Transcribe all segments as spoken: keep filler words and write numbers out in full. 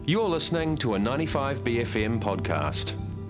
You're listening to a ninety-five B F M podcast.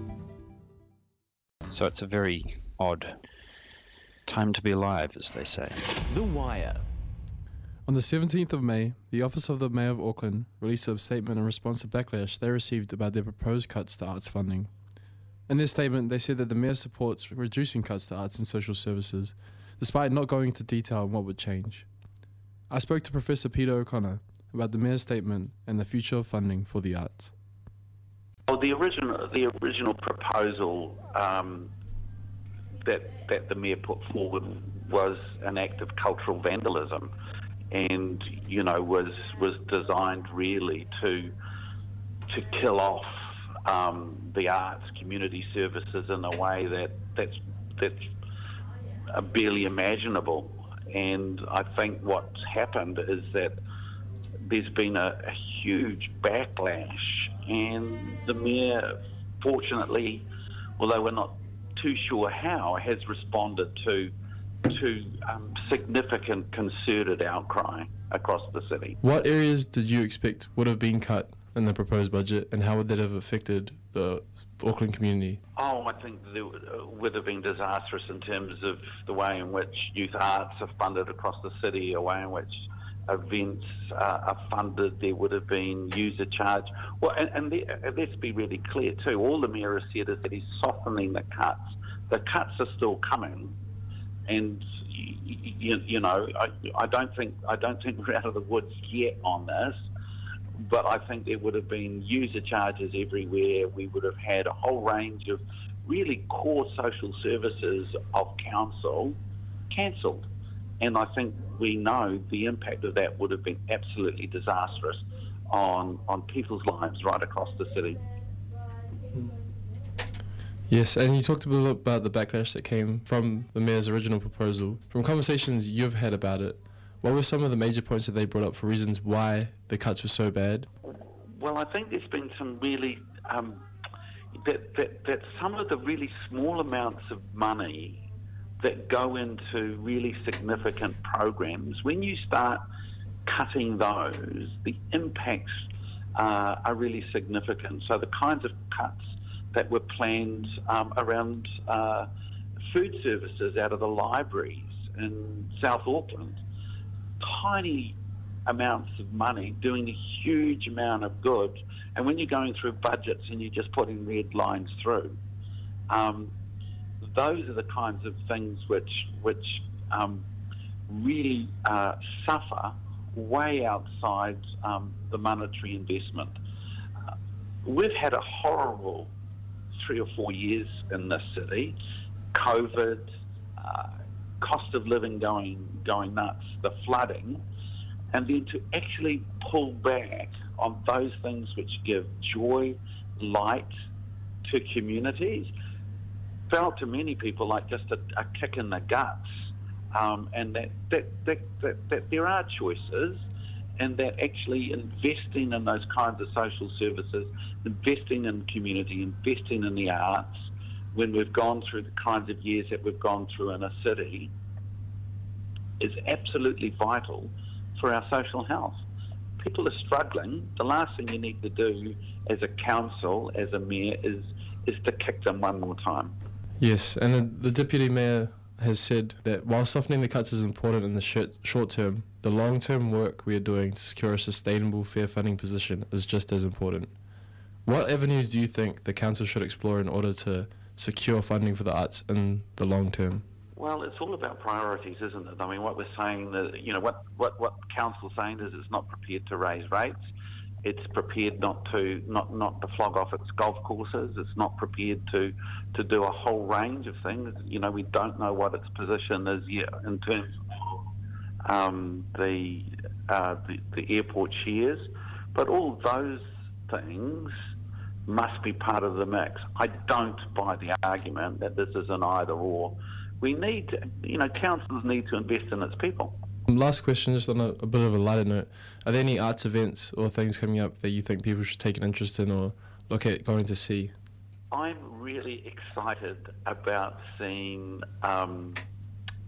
So it's a very odd time to be alive, as they say. The Wire. On the seventeenth of May, the Office of the Mayor of Auckland released a statement in response to backlash they received about their proposed cuts to arts funding. In their statement, they said that the Mayor supports reducing cuts to arts and social services, despite not going into detail on what would change. I spoke to Professor Peter O'Connor about the Mayor's statement and the future of funding for the arts. Well, the original the original proposal um, that that the Mayor put forward was an act of cultural vandalism, and you know was was designed really to to kill off um, the arts, community services in a way that that's that's uh, barely imaginable. And I think what's happened is that there's been a, a huge backlash, and the Mayor, fortunately, although we're not too sure how, has responded to to um, significant concerted outcry across the city. What areas did you expect would have been cut in the proposed budget, and how would that have affected the Auckland community? Oh, I think there would have been disastrous in terms of the way in which youth arts are funded across the city, the way in which events uh, are funded. There would have been user charge. Well, and, and the, let's be really clear too, all the Mayor has said is that he's softening the cuts. The cuts are still coming, and you, you know, I, I don't think I don't think we're out of the woods yet on this. But I think there would have been user charges everywhere. We would have had a whole range of really core social services of council cancelled. And I think we know the impact of that would have been absolutely disastrous on, on people's lives right across the city. Yes, and you talked a little about the backlash that came from the Mayor's original proposal. From conversations you've had about it, what were some of the major points that they brought up for reasons why the cuts were so bad? Well, I think there's been some really, um, that, that, that some of the really small amounts of money that go into really significant programs, when you start cutting those, the impacts uh, are really significant. So the kinds of cuts that were planned um, around uh, food services out of the libraries in South Auckland, tiny amounts of money doing a huge amount of good, and when you're going through budgets and you're just putting red lines through, um, those are the kinds of things which which um, really uh, suffer way outside um, the monetary investment. Uh, we've had a horrible three or four years in this city. COVID, uh, cost of living going going nuts, the flooding, and then to actually pull back on those things which give joy, light to communities, felt to many people like just a, a kick in the guts, um, and that that, that, that that there are choices, and that actually investing in those kinds of social services, investing in community, investing in the arts, when we've gone through the kinds of years that we've gone through in a city, is absolutely vital for our social health. People are struggling. The last thing you need to do as a council, as a mayor, is is to kick them one more time. Yes, and the, the Deputy Mayor has said that while softening the cuts is important in the short, short term, the long-term work we are doing to secure a sustainable, fair funding position is just as important. What avenues do you think the council should explore in order to secure funding for the arts in the long term? Well, it's all about priorities, isn't it? I mean, what we're saying, that you know, what, what, what council's saying is it's not prepared to raise rates. It's prepared not to not, not to flog off its golf courses. It's not prepared to, to do a whole range of things. You know, we don't know what its position is yet in terms of um, the, uh, the the airport shares. But all those things must be part of the mix. I don't buy the argument that this is an either or. We need to, you know, councils need to invest in its people. Last question, just on a, a bit of a lighter note. Are there any arts events or things coming up that you think people should take an interest in or look at going to see? I'm really excited about seeing um,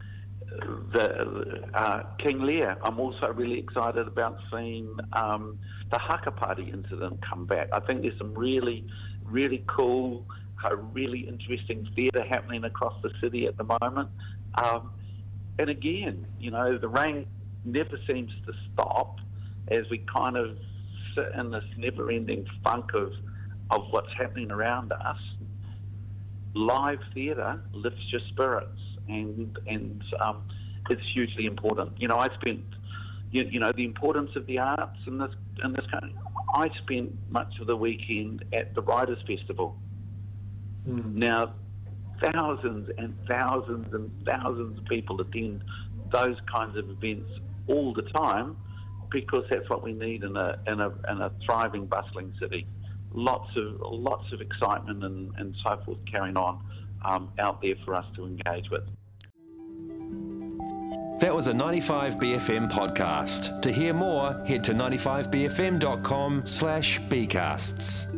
the uh, King Lear. I'm also really excited about seeing um, the Haka Party incident come back. I think there's some really, really cool, uh, really interesting theatre happening across the city at the moment. Um, and again, you know, the rain never seems to stop as we kind of sit in this never-ending funk of, of what's happening around us. Live theatre lifts your spirits, and and um, it's hugely important. You know, I spent, you, you know, the importance of the arts in this in this country. I spent much of the weekend at the Writers' Festival. Mm. Now, thousands and thousands and thousands of people attend those kinds of events all the time, because that's what we need in a in a in a thriving, bustling city. Lots of lots of excitement and, and so forth carrying on um, out there for us to engage with. That was a ninety-five B F M podcast. To hear more, head to ninety-five b f m dot com slash bcasts.